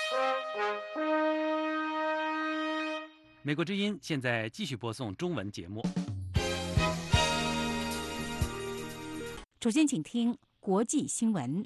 美国之音现在继续播送中文节目。 首先，请听国际新闻。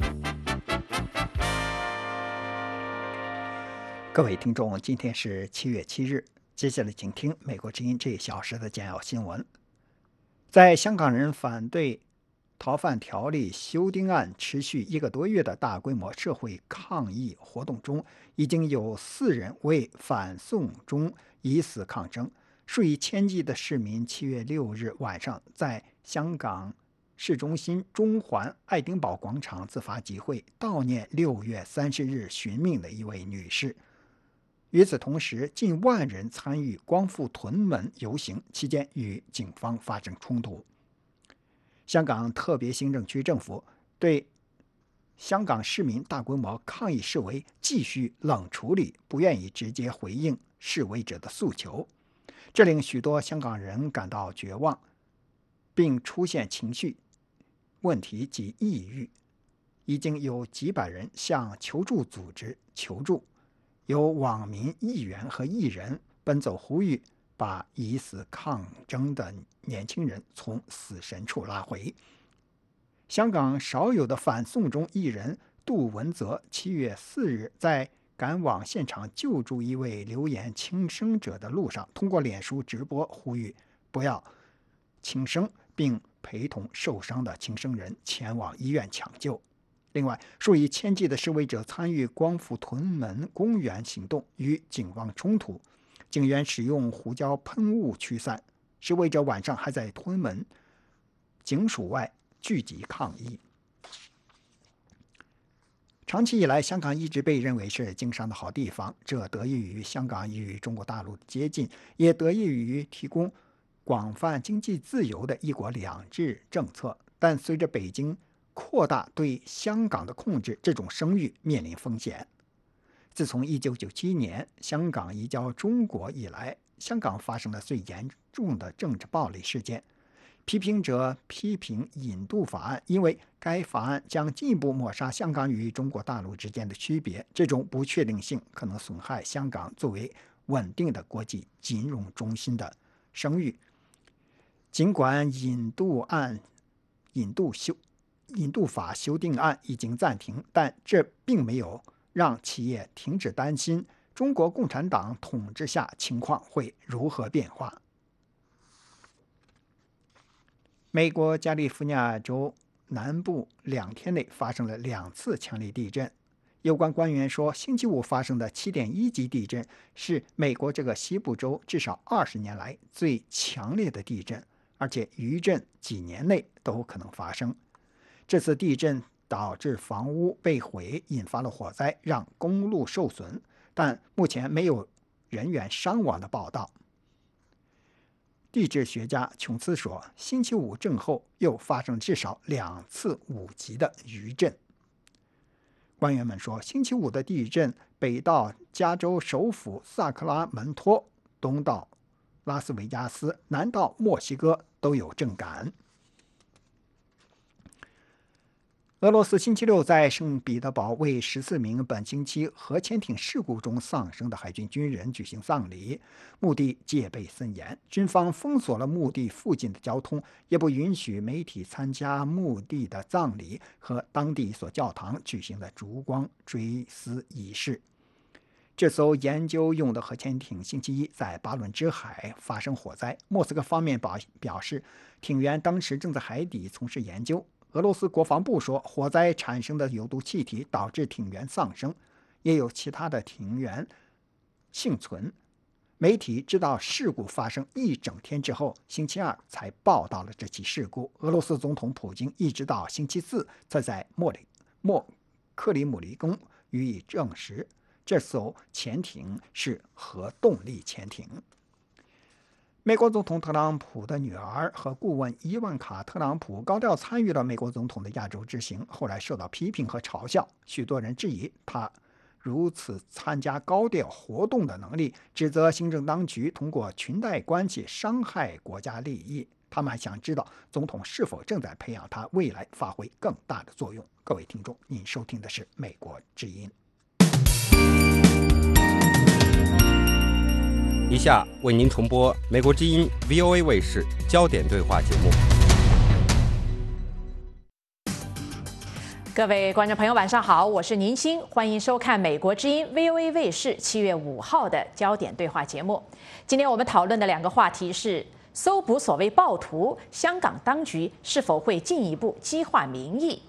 各位听众，今天是7月7日，接下来请听美国之音这1小时的简要新闻。在香港人反对逃犯条例修订案持续1个多月的大规模社会抗议活动中，已经有4人为反送中以死抗争。数以千计的市民7月6日晚上在香港市中心中环爱丁堡广场自发集会，悼念6月30日寻命的一位女士。与此同时，近万人参与光复屯门游行，期间与警方发生冲突。香港特别行政区政府对香港市民大规模抗议示威继续冷处理，不愿意直接回应示威者的诉求，这令许多香港人感到绝望，并出现情绪问题及抑郁。已经有几百人向求助组织求助，有网民、议员和艺人奔走呼吁，把以死抗争的年轻人从死神处拉回。香港少有的反送中艺人杜文泽7月4日在赶往现场救助一位流言轻生者的路上，通过脸书直播呼吁不要轻生，并陪同受伤的轻生人前往医院抢救。另外，数以千计的示威者参与光复屯门公园行动，与警方冲突，警员使用胡椒喷雾驱散。示威者晚上还在屯门警署外聚集抗议。长期以来，香港一直被认为是经商的好地方，这得益于香港与中国大陆的接近，也得益于提供广泛经济自由的一国两制政策。但随着北京扩大对香港的控制，这种声誉面临风险。自从1997年香港移交中国以来，香港发生了最严重的政治暴力事件。批评者批评引渡法案，因为该法案将进一步抹杀香港与中国大陆之间的区别，这种不确定性可能损害香港作为稳定的国际金融中心的声誉。尽管引渡法修订案已经暂停，但这并没有让企业停止担心中国共产党统治下情况会如何变化。美国加利福尼亚州南部2天内发生了2次强烈地震。有关官员说，星期五发生的7.1级地震是美国这个西部州至少20年来最强烈的地震，而且余震几年内都可能发生。这次地震导致房屋被毁，引发了火灾，让公路受损，但目前没有人员伤亡的报道。地质学家琼斯说，星期五震后又发生至少2次5级的余震。官员们说，星期五的地震北到加州首府萨克拉门托，东到拉斯维加斯，南到墨西哥都有震感。俄罗斯星期六在圣彼得堡为14名本星期核潜艇事故中丧生的海军军人举行葬礼，墓地戒备森严，军方封锁了墓地附近的交通，也不允许媒体参加墓地的葬礼和当地一所教堂举行的烛光追思仪式。这艘研究用的核潜艇星期一在巴伦支海发生火灾，莫斯科方面表示，艇员当时正在海底从事研究。俄罗斯国防部说，火灾产生的有毒气体导致艇员丧生，也有其他的艇员幸存。媒体知道事故发生1整天之后，星期二才报道了这起事故。俄罗斯总统普京一直到星期四才在克里姆林宫予以证实，这艘潜艇是核动力潜艇。美国总统特朗普的女儿和顾问伊万卡·特朗普高调参与了美国总统的亚洲之行，后来受到批评和嘲笑。许多人质疑他如此参加高调活动的能力，指责行政当局通过裙带关系伤害国家利益。他们还想知道总统是否正在培养他未来发挥更大的作用。各位听众，您收听的是美国之音。 下为您重播美国之音 VOA 卫视焦点对话节目。 各位观众朋友，晚上好，我是宁鑫，欢迎收看美国之音 VOA 卫视7月5号的焦点对话节目。今天我们讨论的2个话题是：搜捕所谓暴徒，香港当局是否会进一步激化民意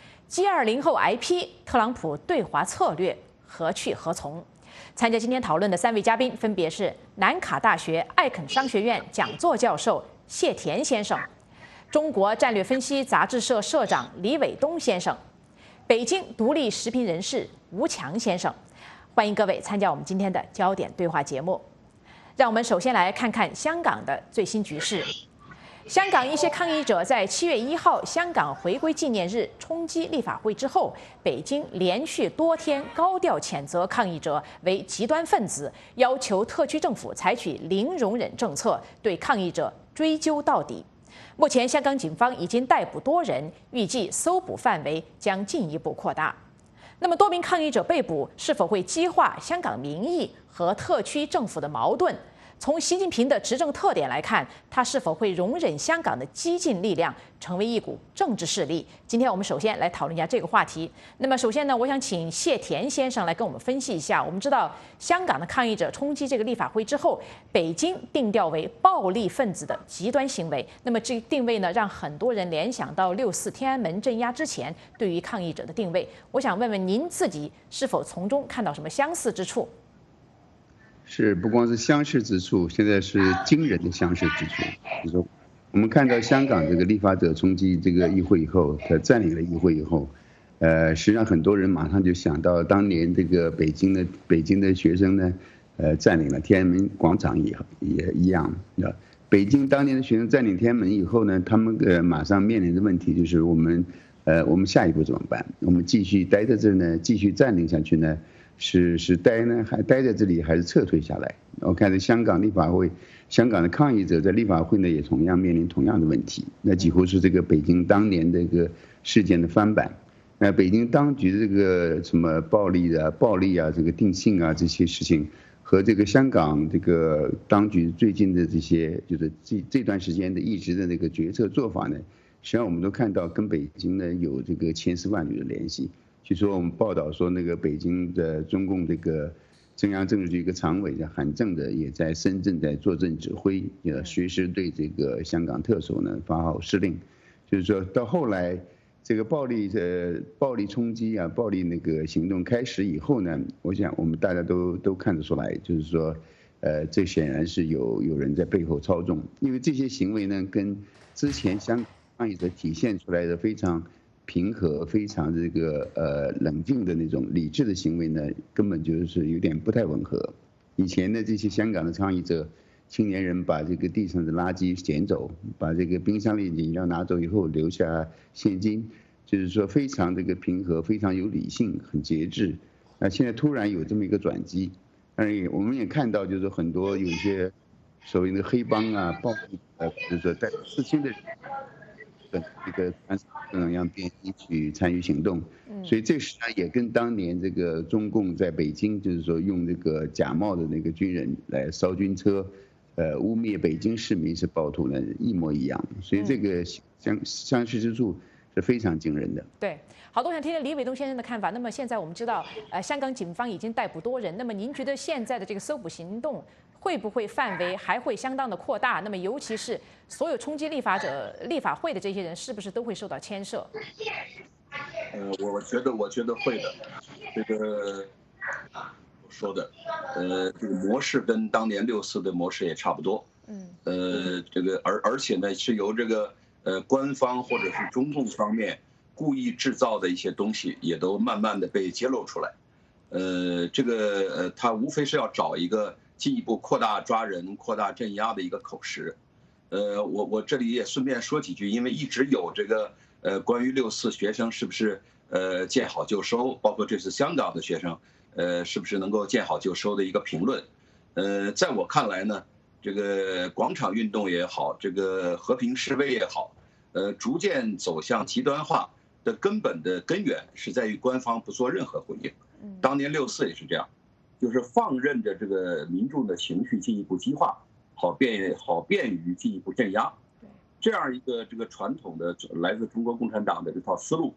？G20后挨批，特朗普对华策略何去何从？参加今天讨论的3位嘉宾分别是南卡大学艾肯商学院讲座教授谢田先生、中国战略分析杂志社社长李伟东先生、北京独立时评人士吴强先生。欢迎各位参加我们今天的焦点对话节目。让我们首先来看看香港的最新局势。香港一些抗议者在7月1号香港回归纪念日冲击立法会之后，北京连续多天高调谴责抗议者为极端分子，要求特区政府采取零容忍政策，对抗议者追究到底。目前，香港警方已经逮捕多人，预计搜捕范围将进一步扩大。那么，多名抗议者被捕是否会激化香港民意和特区政府的矛盾？从习近平的执政特点来看，他是否会容忍香港的激进力量成为一股政治势力？今天我们首先来讨论一下这个话题。那么首先呢，我想请谢田先生来跟我们分析一下。我们知道，香港的抗议者冲击这个立法会之后，北京定调为暴力分子的极端行为。那么这个定位呢，让很多人联想到6·4天安门镇压之前对于抗议者的定位。我想问问您自己是否从中看到什么相似之处？ 是，不光是相似之处，现在是惊人的相似之处。就是说，我们看到香港这个立法者冲击这个议会以后，他占领了议会以后，实际上很多人马上就想到当年这个北京的学生呢，占领了天安门广场也一样。北京当年的学生占领天安门以后呢，他们马上面临的问题就是我们下一步怎么办？我们继续待在这儿呢，继续占领下去呢？是待呢，还待在这里，还是撤退下来？我看到香港立法会，香港的抗议者在立法会呢，也同样面临同样的问题。那几乎是这个北京当年这个事件的翻版。那北京当局的这个什么暴力啊，这个定性啊这些事情，和这个香港这个当局最近的这些，就是这段时间的一直的那个决策做法呢，实际上我们都看到跟北京呢有这个千丝万缕的联系。据说我们报道说，那个北京的中共这个中央政治局一个常委叫韩正的，也在深圳在坐镇指挥，随时对这个香港特首呢发号施令。就是说到后来，这个暴力冲击啊，暴力那个行动开始以后呢，我想我们大家都看得出来，就是说，这显然是有人在背后操纵，因为这些行为呢，跟之前香港抗议者体现出来的非常平和、非常这个冷静的那种理智的行为呢，根本就是有点不太吻合。以前的这些香港的抗议者，青年人把这个地上的垃圾捡走，把这个冰箱里的饮料拿走以后留下现金，就是说非常这个平和、非常有理性、很节制。那现在突然有这么一个转机，我们也看到，就是很多有一些所谓的黑帮啊、暴力就是说带着刺青的人。这个各种样便衣去参与行动，所以这实际上也跟当年这个中共在北京，就是说用这个假冒的那个军人来烧军车，污蔑北京市民是暴徒呢一模一样，所以这个相似之处是非常惊人的。 对，好，我想听听李伟东先生的看法。那么现在我们知道，香港警方已经逮捕多人，那么您觉得现在的这个搜捕行动会不会范围还会相当的扩大？那么尤其是所有冲击立法会的这些人，是不是都会受到牵涉？ 我觉得会的。这个我说的，这个模式跟当年6·4的模式也差不多。这个而且呢是由这个官方或者是中共方面故意制造的一些东西，也都慢慢的被揭露出来。这个他无非是要找一个进一步扩大抓人、扩大镇压的一个口实。我这里也顺便说几句，因为一直有这个关于6·4学生是不是见好就收，包括这次香港的学生是不是能够见好就收的一个评论。在我看来呢，这个广场运动也好，这个和平示威也好，逐渐走向极端化的根本的根源是在于官方不做任何回应。当年6·4也是这样， 就是放任着这个民众的情绪进一步激化，好便于进一步镇压。这样一个这个传统的来自中国共产党的这套思路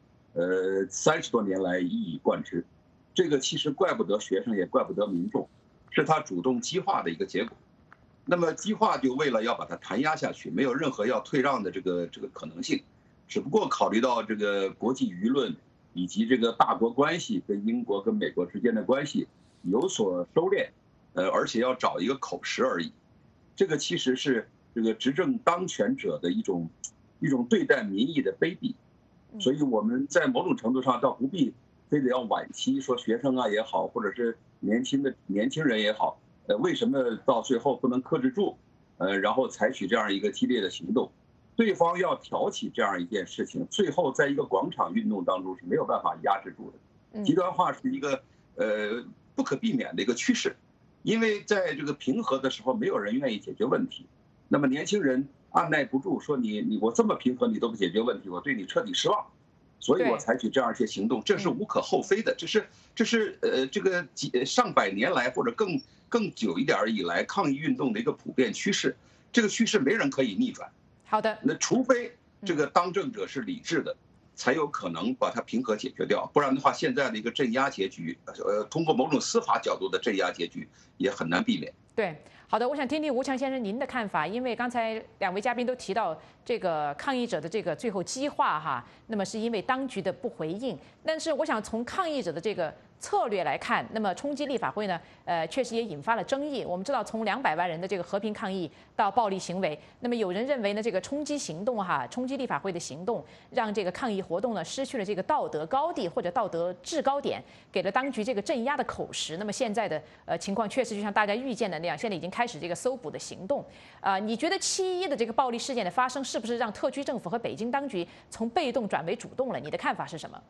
，30多年来一以贯之。这个其实怪不得学生，也怪不得民众，是他主动激化的一个结果。那么激化就为了要把它弹压下去，没有任何要退让的这个可能性，只不过考虑到这个国际舆论以及这个大国关系跟英国跟美国之间的关系有所收敛，而且要找一个口实而已。这个其实是这个执政当权者的一种对待民意的卑鄙，所以我们在某种程度上倒不必非得要惋惜说学生啊也好，或者是年轻人也好，为什么到最后不能克制住，然后采取这样一个激烈的行动？对方要挑起这样一件事情，最后在一个广场运动当中是没有办法压制住的。极端化是一个不可避免的一个趋势，因为在这个平和的时候，没有人愿意解决问题。那么年轻人按耐不住，说我这么平和你都不解决问题，我对你彻底失望，所以我采取这样一些行动，这是无可厚非的。这是这个上百年来或者更久一点以来抗议运动的一个普遍趋势，这个趋势没人可以逆转。 好的， 那除非这个当政者是理智的，才有可能把它平和解决掉，不然的话，现在的一个镇压结局，通过某种司法角度的镇压结局也很难避免。 对。好的，我想听听吴强先生您的看法，因为刚才2位嘉宾都提到这个抗议者的这个最后激化哈，那么是因为当局的不回应，但是我想从抗议者的这个策略来看，那么冲击立法会呢，确实也引发了争议。我们知道，从200万人的这个和平抗议到暴力行为，那么有人认为呢，这个冲击行动冲击立法会的行动，让这个抗议活动呢失去了这个道德高地或者道德制高点，给了当局这个镇压的口实。那么现在的情况确实就像大家预见的那样，现在已经开始这个搜捕的行动。你觉得7·11的这个暴力事件的发生，是不是让特区政府和北京当局从被动转为主动了？你的看法是什么？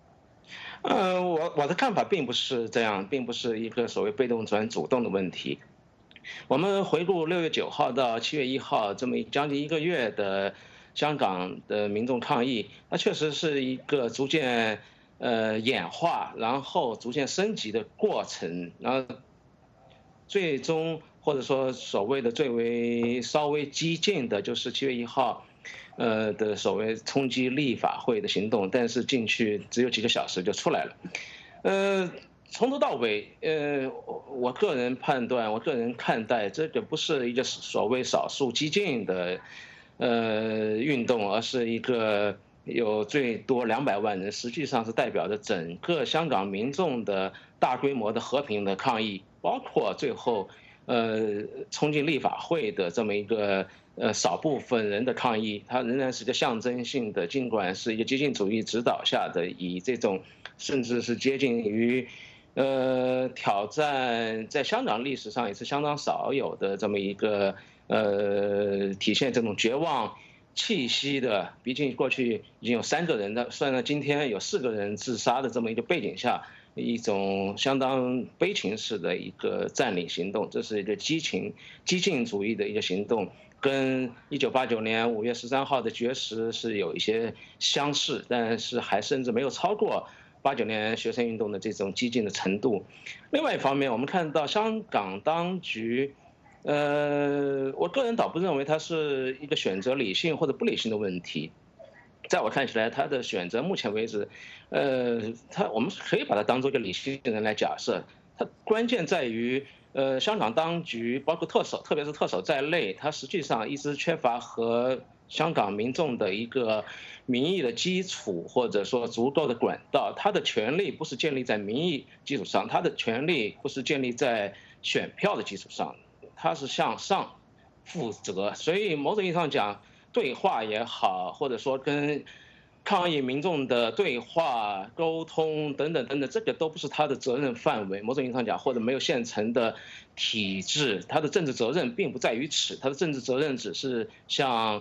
我的看法并不是这样，并不是一个所谓被动转主动的问题。我们回顾6月9号到7月1号这么将近1个月的香港的民众抗议，它确实是一个逐渐演化，然后逐渐升级的过程，然后最终或者说所谓的稍微激进的，就是7月1号。的所谓冲击立法会的行动，但是进去只有几个小时就出来了。从头到尾，我个人判断，我个人看待，这个不是一个所谓少数激进的运动，而是一个有最多200万人，实际上是代表着整个香港民众的大规模的和平的抗议，包括最后冲进立法会的这么一个少部分人的抗议，它仍然是个象征性的，尽管是一个激进主义指导下的，以这种甚至是接近于挑战在香港历史上也是相当少有的这么一个体现这种绝望气息的，毕竟过去已经有3个人的，算上今天有4个人自杀的这么一个背景下，一种相当悲情式的一个占领行动，这是一个激进主义的一个行动，跟1989年5月13号的绝食是有一些相似，但是还甚至没有超过89年学生运动的这种激进的程度。另外一方面，我们看到香港当局，我个人倒不认为它是一个选择理性或者不理性的问题。在我看起来，他的选择目前为止，我们可以把它当作一个理性人来假设。它关键在于，香港当局包括特首，特别是特首在内，它实际上一直缺乏和香港民众的一个民意的基础，或者说足够的管道。他的权利不是建立在民意基础上，他的权利不是建立在选票的基础上，他是向上负责。所以某种意义上讲，对话也好，或者说跟抗议民众的对话、沟通等等等等，这个都不是他的责任范围。某种意义上讲，或者没有现成的体制，他的政治责任并不在于此，他的政治责任只是向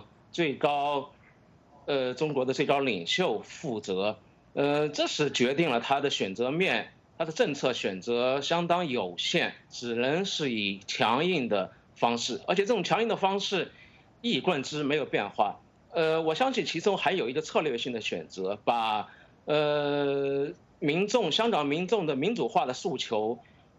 中国的最高领袖负责。这是决定了他的选择面，他的政策选择相当有限，只能是以强硬的方式，而且这种强硬的方式一以贯之，没有变化。我相信其中还有一个策略性的选择，把香港民众的民主化的诉求，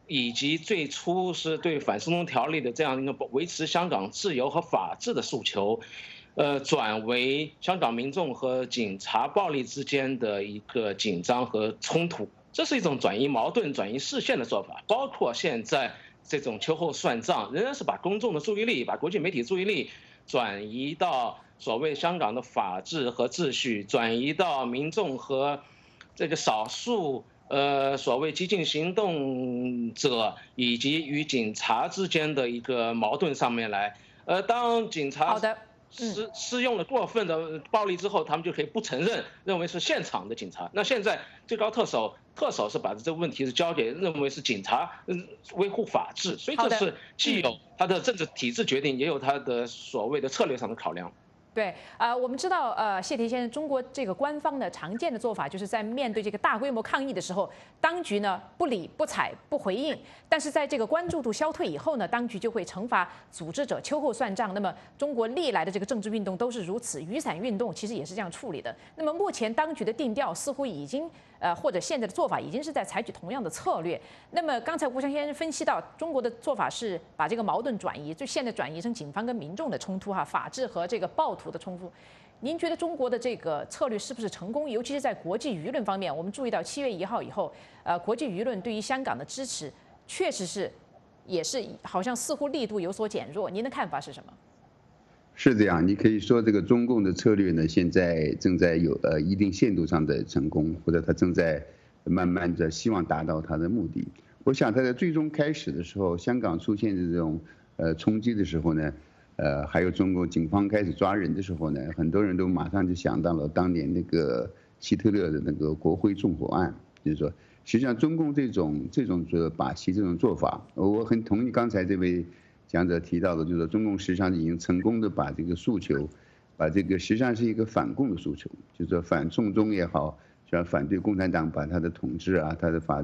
以及最初是对反送中条例的这样一个维持香港自由和法治的诉求，转为香港民众和警察暴力之间的一个紧张和冲突，这是一种转移矛盾、转移视线的做法。包括现在这种秋后算账，仍然是把公众的注意力、把国际媒体注意力转移到所谓香港的法治和秩序，转移到民众和这个少数所谓激进行动者以及与警察之间的一个矛盾上面来。当警察施用了过分的暴力之后，他们就可以不承认，认为是现场的警察。那现在最高特首是把这个问题是交给认为是警察维护法治，所以这是既有他的政治体制决定，也有他的所谓的策略上的考量。 对，我们知道，谢霆先生，中国这个官方的常见的做法，就是在面对这个大规模抗议的时候，当局呢不理不睬不回应，但是在这个关注度消退以后呢，当局就会惩罚组织者，秋后算账。那么中国历来的这个政治运动都是如此，雨伞运动其实也是这样处理的。那么目前当局的定调似乎已经或者现在的做法已经是在采取同样的策略。那么刚才吴强先生分析到，中国的做法是把这个矛盾转移，就现在转移成警方跟民众的冲突法治和这个暴徒的冲突。您觉得中国的这个策略是不是成功？尤其是在国际舆论方面，我们注意到7月1号以后，国际舆论对于香港的支持确实也是好像似乎力度有所减弱。您的看法是什么？ 是这样，你可以说这个中共的策略呢，现在正在有一定限度上的成功，或者他正在慢慢的希望达到他的目的。我想他在最终开始的时候，香港出现这种冲击的时候呢，还有中国警方开始抓人的时候呢，很多人都马上就想到了当年那个希特勒的那个国会纵火案，就是说，实际上中共这种把戏这种做法，我很同意刚才这位讲者提到的，就是说中共实际上已经成功的把这个诉求，把这个实际上是一个反共的诉求，就是说反送中也好，像反对共产党把他的统治啊，他的法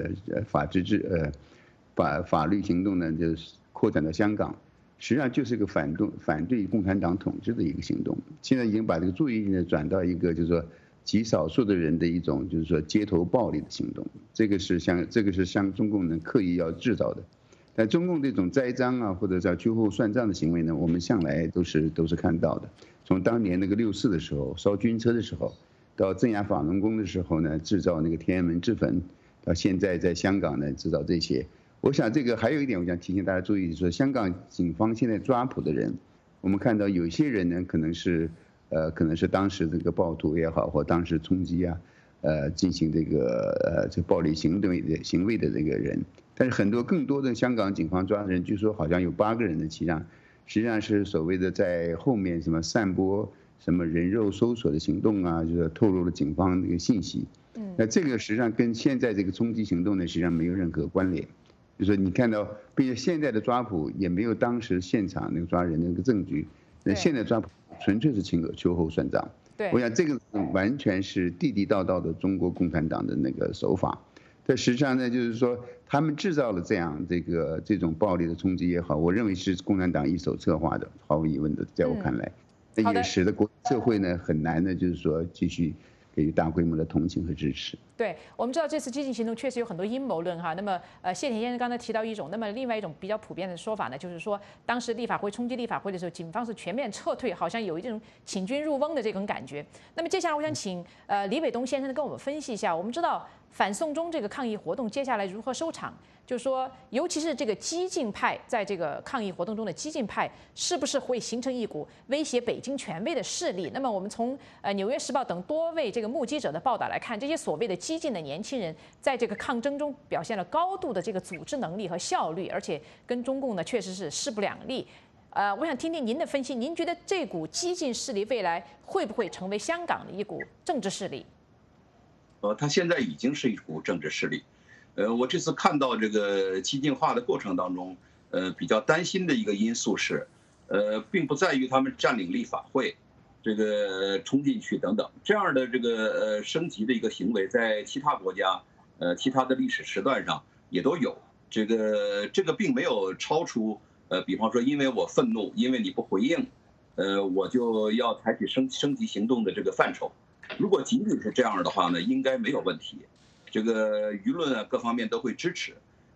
律行动呢，就是扩展到香港，实际上就是一个反对共产党统治的一个行动。现在已经把这个注意力呢转到一个就是说极少数的人的一种就是说街头暴力的行动，这个是像中共呢刻意要制造的。但中共这种栽赃啊，或者叫秋后算账的行为呢，我们向来都是看到的。从当年那个6·4的时候烧军车的时候，到镇压法轮功的时候呢，制造那个天安门之坟，到现在在香港呢制造这些。我想这个还有一点，我想提醒大家注意，说香港警方现在抓捕的人，我们看到有些人呢可能是当时这个暴徒也好，或当时冲击啊，进行这暴力行为的这个人。但是更多的香港警方抓的人，据说好像有8个人的实际上是所谓的在后面什么散播什么人肉搜索的行动啊，就是透露了警方这个信息。那这个实际上跟现在这个冲击行动呢，实际上没有任何关联。就是说你看到，并且现在的抓捕也没有当时现场那个抓人的那个证据，那现在抓捕纯粹是秋后算账。我想这个完全是地地道道的中国共产党的那个手法。但实际上呢，就是说他们制造了这种暴力的冲击也好，我认为是共产党一手策划的，毫无疑问的，在我看来，那也使得国际社会呢很难的，就是说继续给予大规模的同情和支持。 对，我们知道这次激进行动确实有很多阴谋论哈。那么谢霆先生刚才提到一种，那么另外一种比较普遍的说法呢，就是说当时冲击立法会的时候，警方是全面撤退，好像有一种请君入瓮的这种感觉。那么接下来我想请李伟东先生跟我们分析一下，我们知道反送中这个抗议活动接下来如何收场？就是说，尤其是这个激进派在这个抗议活动中的激进派，是不是会形成一股威胁北京权威的势力？那么我们从《纽约时报》等多位这个目击者的报道来看，这些所谓的激进的年轻人在这个抗争中表现了高度的这个组织能力和效率，而且跟中共呢确实是势不两立。我想听听您的分析，您觉得这股激进势力未来会不会成为香港的一股政治势力？ 它现在已经是一股政治势力。我这次看到这个激进化的过程当中，比较担心的一个因素是，并不在于他们占领立法会，这个冲进去等等这样的这个升级的一个行为，在其他国家，其他的历史时段上也都有。这个并没有超出比方说因为我愤怒，因为你不回应，我就要采取升级行动的这个范畴。如果仅仅是这样的话呢，应该没有问题。这个舆论啊，各方面都会支持。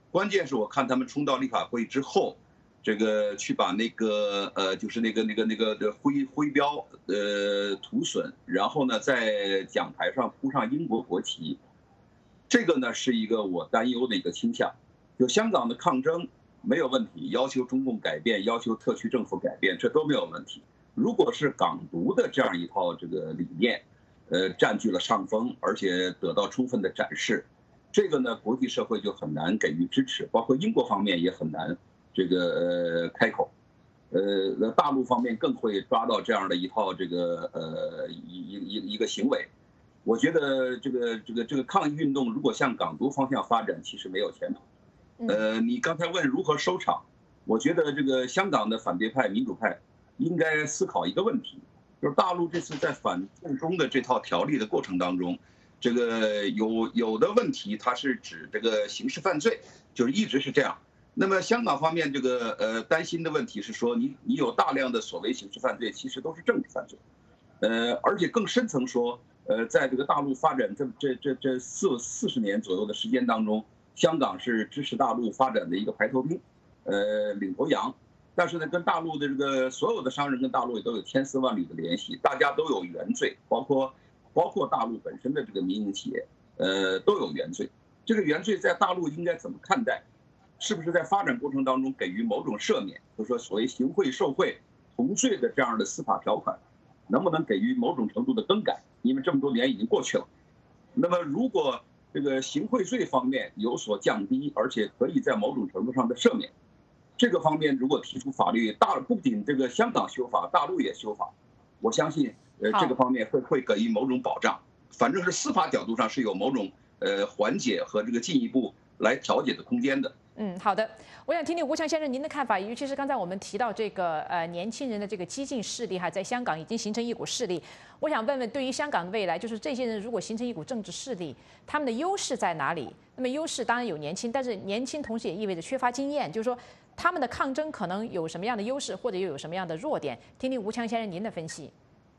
关键是我看他们冲到立法会之后，这个去把那个就是那个徽标涂损，然后呢在讲台上铺上英国国旗，这个呢是一个我担忧的一个倾向。就香港的抗争没有问题，要求中共改变，要求特区政府改变，这都没有问题。如果是港独的这样一套这个理念，占据了上风，而且得到充分的展示，这个呢，国际社会就很难给予支持，包括英国方面也很难这个开口，大陆方面更会抓到这样的一套这个一个行为。我觉得这个抗议运动如果向港独方向发展，其实没有前途。你刚才问如何收场，我觉得这个香港的反对派、民主派应该思考一个问题，就是大陆这次在反送中的这套条例的过程当中，这个有的问题它是指这个刑事犯罪，就是一直是这样。那么香港方面这个担心的问题是说，你有大量的所谓刑事犯罪，其实都是政治犯罪，而且更深层说，在这个大陆发展这40年左右的时间当中，香港是支持大陆发展的一个排头兵，领头羊。但是呢，跟大陆的这个所有的商人跟大陆也都有千丝万缕的联系，大家都有原罪，包括大陆本身的这个民营企业，都有原罪。这个原罪在大陆应该怎么看待？是不是在发展过程当中给予某种赦免，就是说所谓行贿受贿同罪的这样的司法条款，能不能给予某种程度的更改？因为这么多年已经过去了。那么如果这个行贿罪方面有所降低，而且可以在某种程度上的赦免，这个方面如果提出法律，不仅这个香港修法，大陆也修法，我相信这个方面会给予某种保障。反正是司法角度上是有某种缓解和这个进一步来调解的空间的。 好的，我想听听吴强先生您的看法，尤其是刚才我们提到这个年轻人的这个激进势力在香港已经形成一股势力。我想问问，对于香港的未来，就是这些人如果形成一股政治势力，他们的优势在哪里？那么优势当然有年轻，但是年轻同时也意味着缺乏经验，就是说他们的抗争可能有什么样的优势，或者又有什么样的弱点？听听吴强先生您的分析。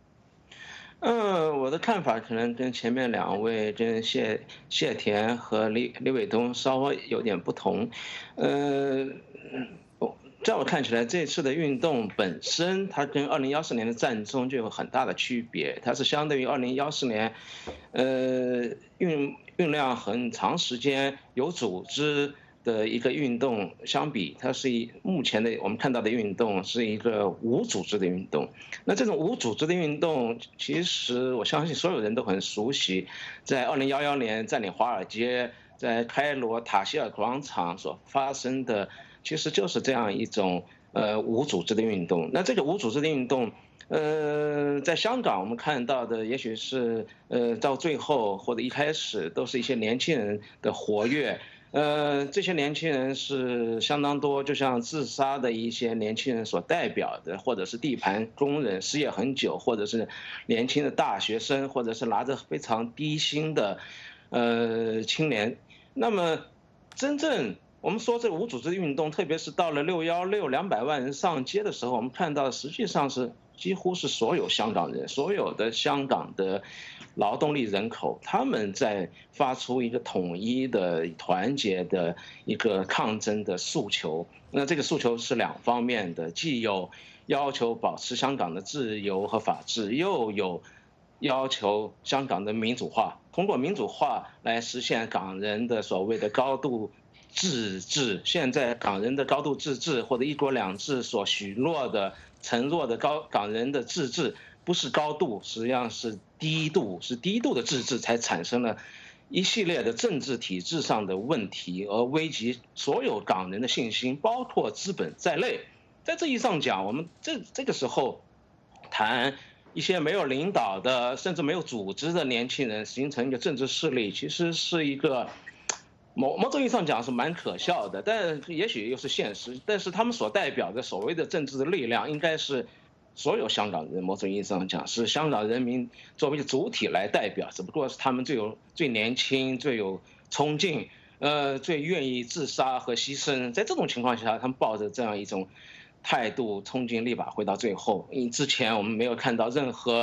我的看法可能跟前面两位，跟谢田和李伟东稍微有点不同。在我看起来，这次的运动本身，它跟2014年的战争就有很大的区别。它是相对于2014年，酝酿很长时间有组织的一个运动相比，它是目前的我们看到的运动是一个无组织的运动。那这种无组织的运动，其实我相信所有人都很熟悉，在2011年占领华尔街，在开罗塔希尔广场所发生的，其实就是这样一种无组织的运动。那这个无组织的运动，在香港我们看到的，也许是到最后或者一开始都是一些年轻人的活跃。这些年轻人是相当多，就像自杀的一些年轻人所代表的，或者是地盘工人失业很久，或者是年轻的大学生，或者是拿着非常低薪的青年。那么真正我们说这无组织运动，特别是到了616 200万人上街的时候，我们看到实际上是几乎是所有香港人，所有的香港的劳动力人口，他们在发出一个统一的、团结的一个抗争的诉求。那这个诉求是两方面的，既有要求保持香港的自由和法治，又有要求香港的民主化，通过民主化来实现港人的所谓的高度自治。现在港人的高度自治或者一国两制所许诺的承诺的港人的自治，不是高度，实际上是低度，是低度的自治才产生了一系列的政治体制上的问题，而危及所有港人的信心，包括资本在内。在这意义上讲，我们这个时候谈一些没有领导的，甚至没有组织的年轻人形成一个政治势力，其实是一个某种意义上讲是蛮可笑的，但也许又是现实。但是他们所代表的所谓的政治的力量，应该是所有香港人，某种意义上讲是香港人民作为主体来代表，只不过是他们最年轻、最有冲劲，最愿意自杀和牺牲。在这种情况下，他们抱着这样一种态度冲进立法会到最后。因为之前我们没有看到任何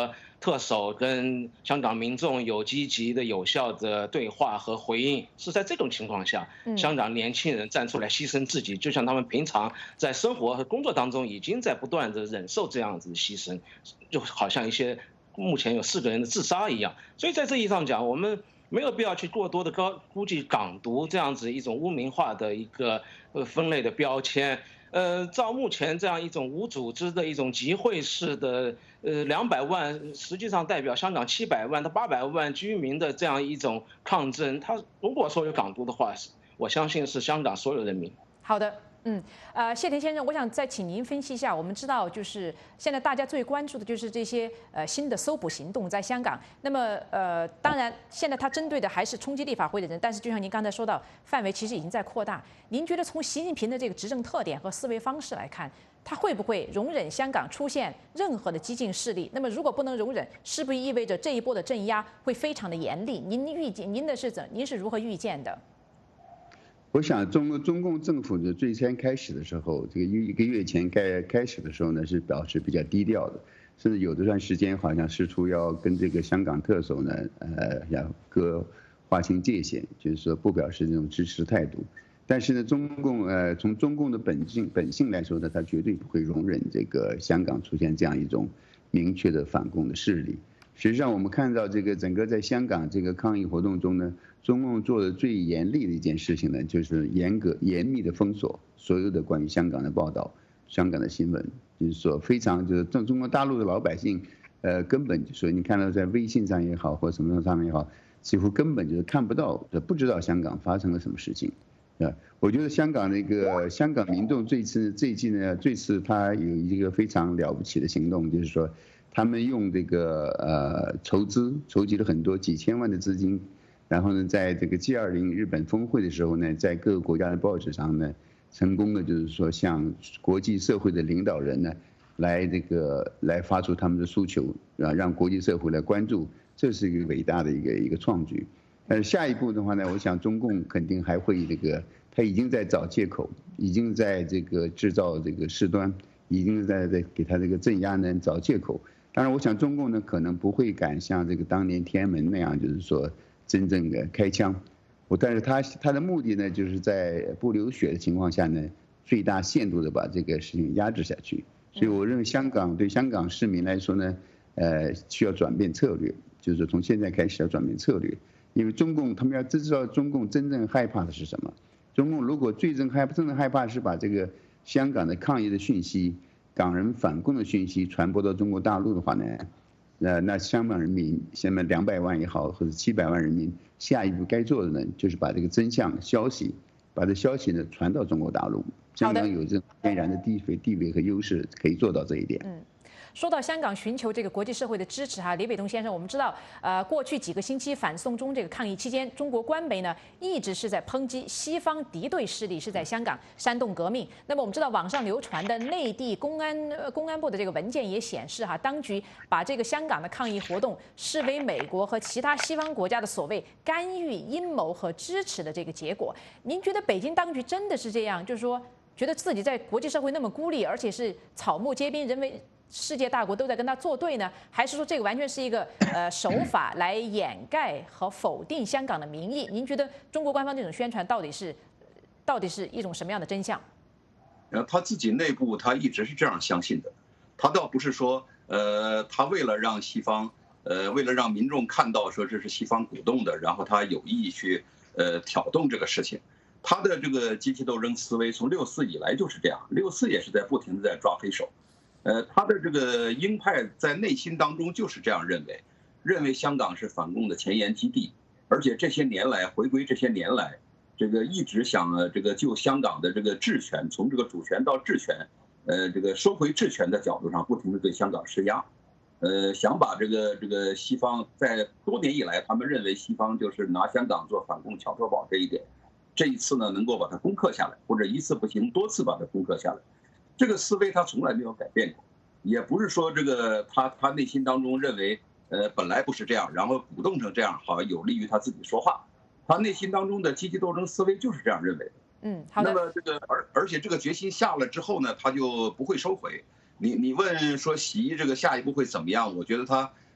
特首跟香港民众有积极的、有效的对话和回应。是在这种情况下，香港年轻人站出来牺牲自己，就像他们平常在生活和工作当中已经在不断的忍受这样子的牺牲，就好像一些目前有4个人的自杀一样。所以在这意义上讲，我们没有必要去过多的估计港独这样子一种污名化的一个分类的标签。照目前这样一种无组织的一种集会式的200万，实际上代表香港700万到800万居民的这样一种抗争，他如果说有港独的话，我相信是香港所有人民。 好的。谢田先生，我想再请您分析一下。我们知道，就是现在大家最关注的就是这些新的搜捕行动在香港。那么当然现在它针对的还是冲击立法会的人，但是就像您刚才说到，范围其实已经在扩大。您觉得从习近平的这个执政特点和思维方式来看，他会不会容忍香港出现任何的激进势力？那么如果不能容忍，是不是意味着这一波的镇压会非常的严厉？您是如何预见的？ 我想中共政府的最先开始的时候，这个1个月前开始的时候呢，是表示比较低调的，甚至有这段时间好像试图要跟这个香港特首呢，要划清界限，就是说不表示这种支持态度。但是呢，从中共的本性来说呢，他绝对不会容忍这个香港出现这样一种明确的反共的势力。实际上，我们看到这个整个在香港这个抗议活动中呢，中共做的最严厉的一件事情呢，就是严密的封锁所有的关于香港的报道、香港的新闻，就是说非常就是中国大陆的老百姓，根本就说你看到在微信上也好或什么上面也好，几乎根本就是看不到、不知道香港发生了什么事情。我觉得香港民众这次他有一个非常了不起的行动，就是说他们用这个筹集了很多几千万的资金，然后呢，在这个 G20 日本峰会的时候呢，在各个国家的报纸上呢，成功的就是说向国际社会的领导人呢，来发出他们的诉求，让国际社会来关注，这是一个伟大的一个创举。下一步的话呢，我想中共肯定还会他已经在找借口，已经在这个制造这个事端，已经在给他这个镇压呢找借口。当然，我想中共呢可能不会敢像这个当年天安门那样，就是说真正的开枪。但是他的目的呢，就是在不流血的情况下呢，最大限度的把这个事情压制下去。所以我认为对香港市民来说呢，需要转变策略，就是从现在开始要转变策略。因为他们要知道中共真正害怕的是什么。中共如果真正害怕是把这个香港的抗议的讯息、港人反共的讯息传播到中国大陆的话呢，那香港人民现在200万也好，或者700万人民，下一步该做的呢，就是把这个真相消息，把这消息呢传到中国大陆。香港有这种天然的地位和优势，可以做到这一点。 说到香港寻求这个国际社会的支持李伟东先生，我们知道，过去几个星期反送中这个抗议期间，中国官媒呢一直是在抨击西方敌对势力是在香港煽动革命。那么我们知道，网上流传的内地公安部的这个文件也显示，当局把这个香港的抗议活动视为美国和其他西方国家的所谓干预、阴谋和支持的这个结果。您觉得北京当局真的是这样？就是说，觉得自己在国际社会那么孤立，而且是草木皆兵，认为世界大国都在跟他作对呢，还是说这个完全是一个手法来掩盖和否定香港的民意？您觉得中国官方这种宣传到底是一种什么样的真相？ 他自己内部他一直是这样相信的，他倒不是说他为了让西方为了让民众看到说这是西方鼓动的，然后他有意去挑动这个事情。他的这个阶级斗争思维从6·4以来就是这样，6·4也是在不停的在抓黑手。他的这个鹰派在内心当中就是这样认为香港是反共的前沿基地，而且回归这些年来，这个一直想这个就香港的这个治权，从这个主权到治权，这个收回治权的角度上，不停的对香港施压，想把这个西方在多年以来，他们认为西方就是拿香港做反共桥头堡这一点，这一次呢能够把它攻克下来，或者一次不行多次把它攻克下来。这个思维他从来没有改变过，也不是说这个他内心当中认为本来不是这样，然后鼓动成这样，好有利于他自己说话。他内心当中的积极斗争思维就是这样认为的。 好的。 那么这个而且这个决心下了之后呢，他就不会收回。你问说习这个下一步会怎么样？我觉得他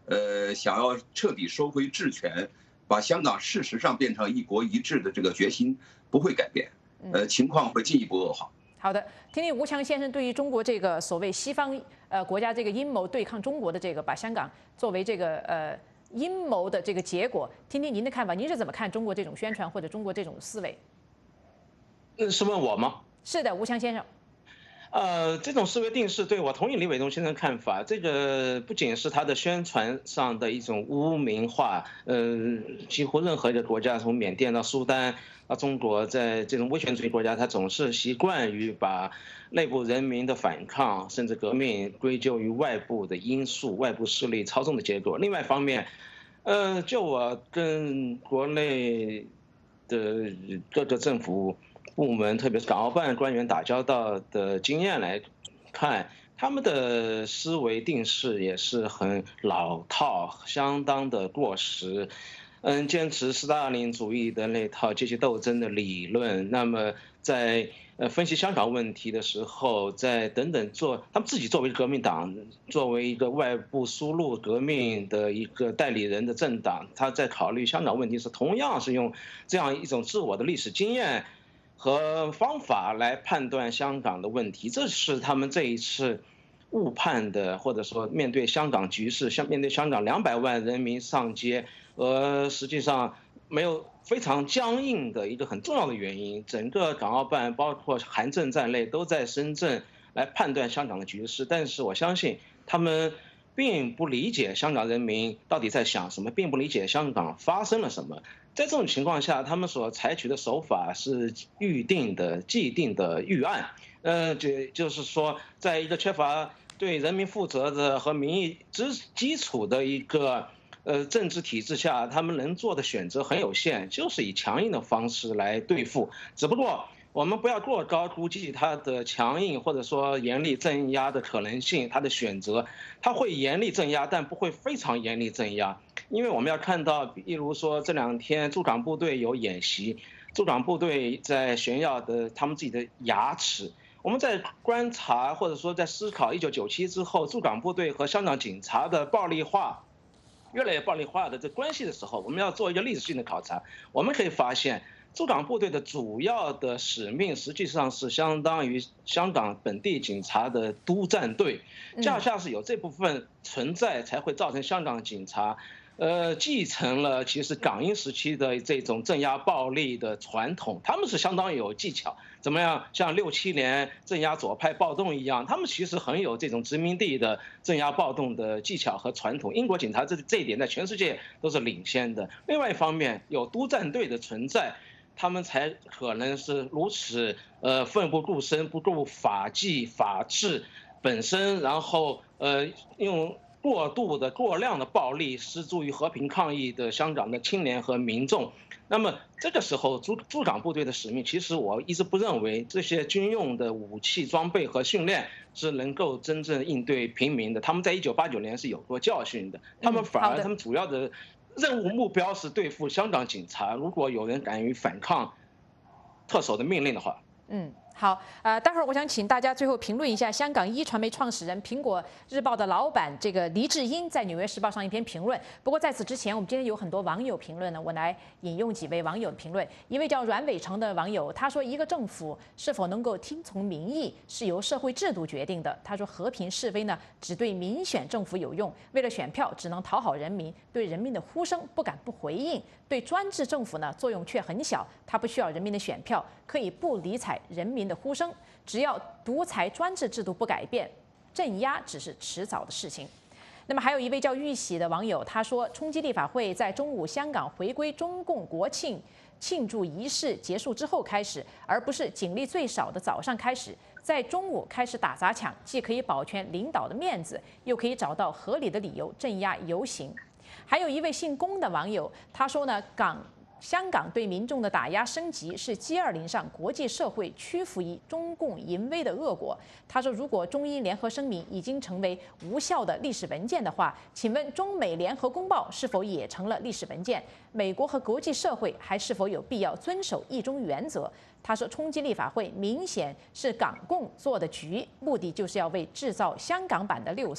想要彻底收回治权，把香港事实上变成一国一制的这个决心不会改变，情况会进一步恶化。 好的，听听吴强先生对于中国这个所谓西方国家这个阴谋对抗中国的这个把香港作为这个阴谋的这个结果，听听您的看法，您是怎么看中国这种宣传或者中国这种思维？ 是问我吗？ 是的，吴强先生。 这种思维定势，对，我同意李伟东先生看法。这个不仅是他的宣传上的一种污名化，几乎任何一个国家，从缅甸到苏丹到中国，在这种威权主义国家，他总是习惯于把内部人民的反抗甚至革命归咎于外部的因素、外部势力操纵的结果。另外一方面，就我跟国内的各个政府部门，特别是港澳办官员打交道的经验来看，他们的思维定势也是很老套，相当的过时。坚持斯大林主义的那套阶级斗争的理论。那么在分析香港问题的时候，在等等他们自己作为革命党，作为一个外部输入革命的一个代理人的政党，他在考虑香港问题时，同样是用这样一种自我的历史经验和方法来判断香港的问题，这是他们这一次误判的，或者说面对香港局势，面对香港200万人民上街，实际上没有非常僵硬的一个很重要的原因。整个港澳办包括韩正在内都在深圳来判断香港的局势，但是我相信他们并不理解香港人民到底在想什么，并不理解香港发生了什么。在这种情况下，他们所采取的手法是预定的、既定的预案。就是说，在一个缺乏对人民负责的和民意基础的一个政治体制下，他们能做的选择很有限，就是以强硬的方式来对付。只不过我们不要过高估计他的强硬或者说严厉镇压的可能性，他的选择，他会严厉镇压，但不会非常严厉镇压。因为我们要看到，比如说这2天驻港部队有演习，驻港部队在炫耀的他们自己的牙齿。我们在观察或者说在思考1997之后驻港部队和香港警察的暴力化，越来越暴力化的这关系的时候，我们要做一个历史性的考察。我们可以发现，驻港部队的主要的使命实际上是相当于香港本地警察的督战队，恰恰是有这部分存在，才会造成香港警察继承了其实港英时期的这种镇压暴力的传统，他们是相当有技巧。怎么样，像6、7年镇压左派暴动一样，他们其实很有这种殖民地的镇压暴动的技巧和传统。英国警察这一点在全世界都是领先的。另外一方面，有督战队的存在，他们才可能是如此奋不顾身，不顾法纪法治本身，然后用过度的过量的暴力施诸于和平抗议的香港的青年和民众。那么这个时候驻港部队的使命，其实我一直不认为这些军用的武器装备和训练是能够真正应对平民的。他们在1989年是有过教训的，他们反而他们主要的任务目标是对付香港警察，如果有人敢于反抗特首的命令的话。 好，待会儿我想请大家最后评论一下香港一传媒创始人、苹果日报的老板这个黎智英在《纽约时报》上一篇评论。不过在此之前，我们今天有很多网友评论呢，我来引用几位网友的评论。一位叫阮伟成的网友，他说：“一个政府是否能够听从民意，是由社会制度决定的。”他说：“和平示威呢，只对民选政府有用，为了选票，只能讨好人民，对人民的呼声不敢不回应。对专制政府呢，作用却很小，他不需要人民的选票，可以不理睬人民的呼声。只要独裁专制制度不改变，镇压只是迟早的事情。”那么还有一位叫玉玺的网友，他说：“冲击立法会在中午香港回归中共国庆庆祝仪式结束之后开始，而不是警力最少的早上开始，在中午开始打砸抢，既可以保全领导的面子，又可以找到合理的理由镇压游行。”还有一位姓龚的网友，他说呢，香港对民众的打压升级是G20上国际社会屈服于中共淫威的恶果。他说，如果中英联合声明已经成为无效的历史文件的话，请问中美联合公报是否也成了历史文件？美国和国际社会还是否有必要遵守一中原则？他说，冲击立法会明显是港共做的局，目的就是要为制造香港版的6·4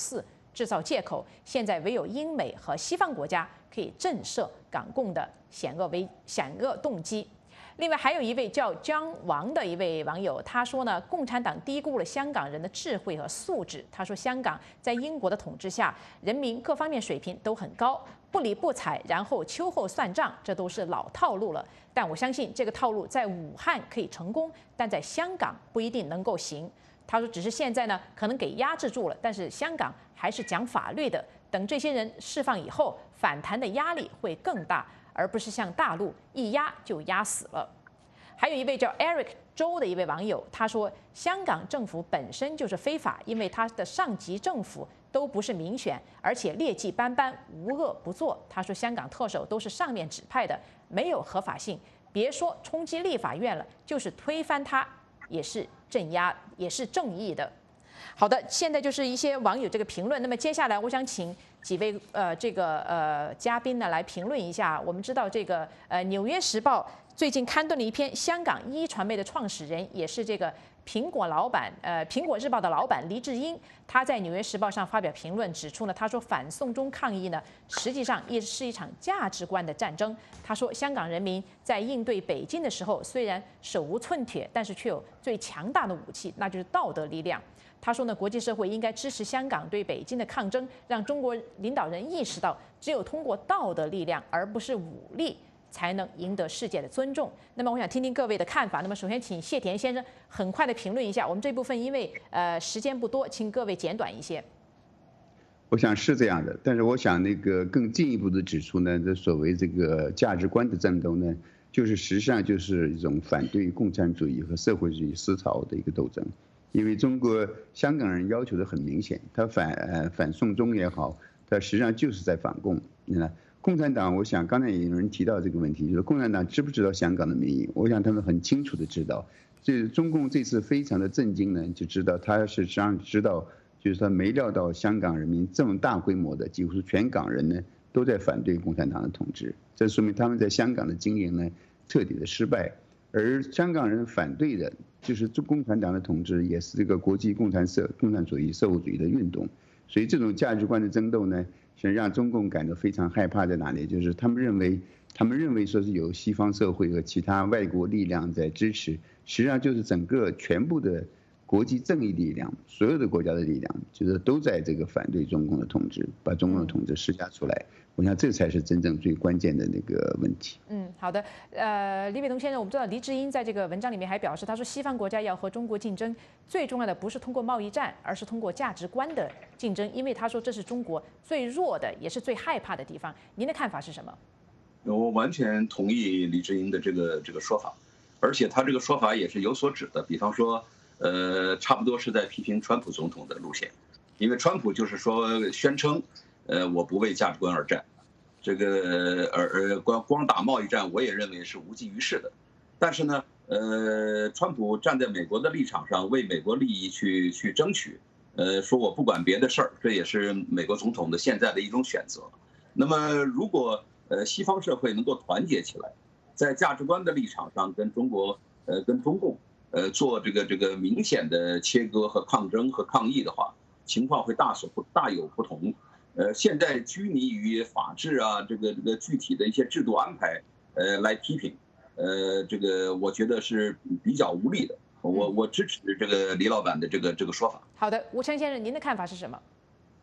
制造借口，现在唯有英美和西方国家可以震慑港共的险恶动机。另外还有一位叫江王的一位网友，他说呢，共产党低估了香港人的智慧和素质。他说，香港在英国的统治下，人民各方面水平都很高，不理不睬，然后秋后算账，这都是老套路了。但我相信这个套路在武汉可以成功，但在香港不一定能够行。他说，只是现在呢，可能给压制住了，但是香港还是讲法律的。等这些人释放以后，反弹的压力会更大，而不是像大陆一压就压死了。还有一位叫 Eric 周的一位网友，他说，香港政府本身就是非法，因为他的上级政府都不是民选，而且劣迹斑斑，无恶不作。他说，香港特首都是上面指派的，没有合法性，别说冲击立法院了，就是推翻它也是镇压，也是正义的。好的，现在就是一些网友这个评论。那么接下来我想请几位嘉宾呢来评论一下。我们知道这个《纽约时报》最近刊登了一篇香港一传媒的创始人，也是这个苹果日报的老板黎智英，他在《纽约时报》上发表评论，指出呢，他说反送中抗议呢，实际上也是一场价值观的战争。他说，香港人民在应对北京的时候，虽然手无寸铁，但是却有最强大的武器，那就是道德力量。他说呢，国际社会应该支持香港对北京的抗争，让中国领导人意识到，只有通过道德力量，而不是武力，才能赢得世界的尊重。那么我想听听各位的看法。那么首先请谢田先生很快的评论一下。我们这部分因为时间不多，请各位简短一些。 我想是这样的，但是我想更进一步的指出呢，这所谓这个价值观的战斗呢，就是实际上就是一种反对共产主义和社会主义思潮的一个斗争。因为香港人要求的很明显，他反送中也好，他实际上就是在反共。共产党，我想刚才也有人提到这个问题，就是共产党知不知道香港的民意？我想他们很清楚的知道。这中共这次非常的震惊呢，就知道他实际上知道，就是他没料到香港人民这么大规模的，几乎是全港人呢都在反对共产党的统治，这说明他们在香港的经营呢彻底的失败。而香港人反对的就是共产党的统治，也是这个国际共产主义、社会主义的运动。所以这种价值观的争斗呢，是让中共感到非常害怕在哪里？就是他们认为说是有西方社会和其他外国力量在支持，实际上就是全部的国际正义力量，所有的国家的力量，就是都在这个反对中共的统治，把中共的统治施加出来。我想这才是真正最关键的那个问题。 好的。李伟东先生，我们知道黎智英在这个文章里面还表示，他说西方国家要和中国竞争，最重要的不是通过贸易战，而是通过价值观的竞争，因为他说这是中国最弱的，也是最害怕的地方。您的看法是什么？ 我完全同意黎智英的这个说法，而且他这个说法也是有所指的。比方说，差不多是在批评川普总统的路线，因为川普就是说宣称，我不为价值观而战，这个光打贸易战，我也认为是无济于事的。但是呢，川普站在美国的立场上，为美国利益去争取，说我不管别的事儿，这也是美国总统的现在的一种选择。那么如果西方社会能够团结起来，在价值观的立场上跟中共做这个明显的切割和抗争和抗议的话，情况会大有不同。现在拘泥于法治啊，这个具体的一些制度安排，来批评，这个我觉得是比较无力的。我支持这个黎老板的这个说法。 好的，吴成先生，您的看法是什么？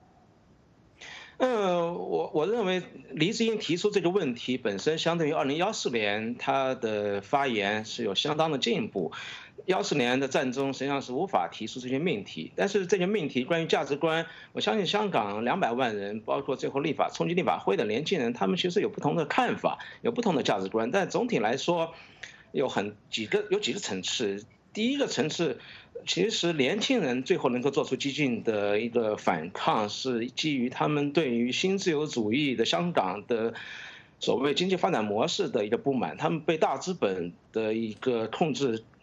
我认为黎智英提出这个问题本身，相对于2014年他的发言是有相当的进步。14年的战争实际上是无法提出这些命题，但是这些命题关于价值观，我相信香港200万人，包括最后冲击立法会的年轻人，他们其实有不同的看法，有不同的价值观，但总体来说有几个层次。第一个层次，其实年轻人最后能够做出激进的一个反抗，是基于他们对于新自由主义的香港的所谓经济发展模式的一个不满，他们被大资本的一个控制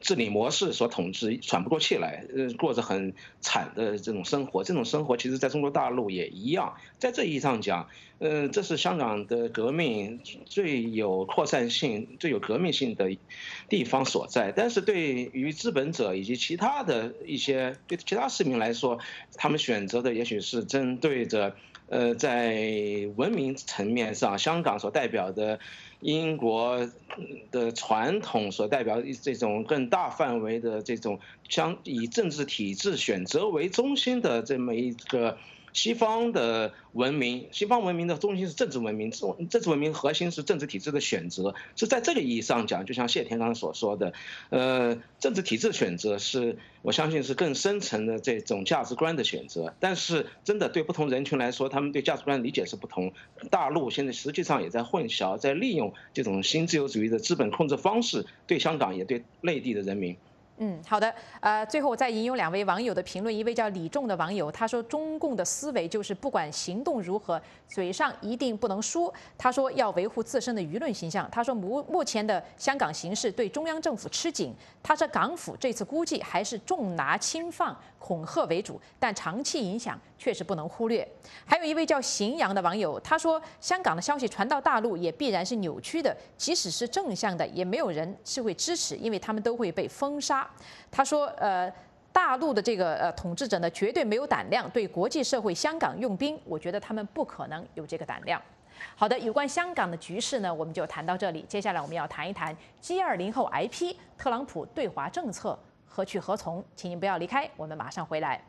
治理模式所统治，喘不过气来，过着很惨的这种生活。这种生活其实在中国大陆也一样。在这意义上讲，这是香港的革命最有扩散性、最有革命性的地方所在。但是对于资本者以及其他的一些对其他市民来说，他们选择的也许是针对着在文明层面上，香港所代表的英国的传统所代表这种更大范围的这种以政治体制选择为中心的这么一个西方的文明。西方文明的中心是政治文明，政治文明核心是政治体制的选择。是在这个意义上讲，就像谢天刚才所说的，政治体制选择是我相信是更深层的这种价值观的选择。但是真的对不同人群来说，他们对价值观的理解是不同。大陆现在实际上也在混淆，在利用这种新自由主义的资本控制方式，对香港也对内地的人民。 好的，最后我再引用2位网友的评论，一位叫李仲的网友，他说中共的思维就是不管行动如何，嘴上一定不能输。他说要维护自身的舆论形象。他说目前的香港形势对中央政府吃紧，他说港府这次估计还是重拿轻放、恐吓为主，但长期影响确实不能忽略。还有一位叫荥阳的网友，他说香港的消息传到大陆也必然是扭曲的，即使是正向的，也没有人是会支持，因为他们都会被封杀。他说，大陆的这个统治者呢，绝对没有胆量对国际社会香港用兵，我觉得他们不可能有这个胆量。好的，有关香港的局势呢，我们就谈到这里。接下来我们要谈一谈 G20 后挨批，特朗普对华政策何去何从？请您不要离开，我们马上回来。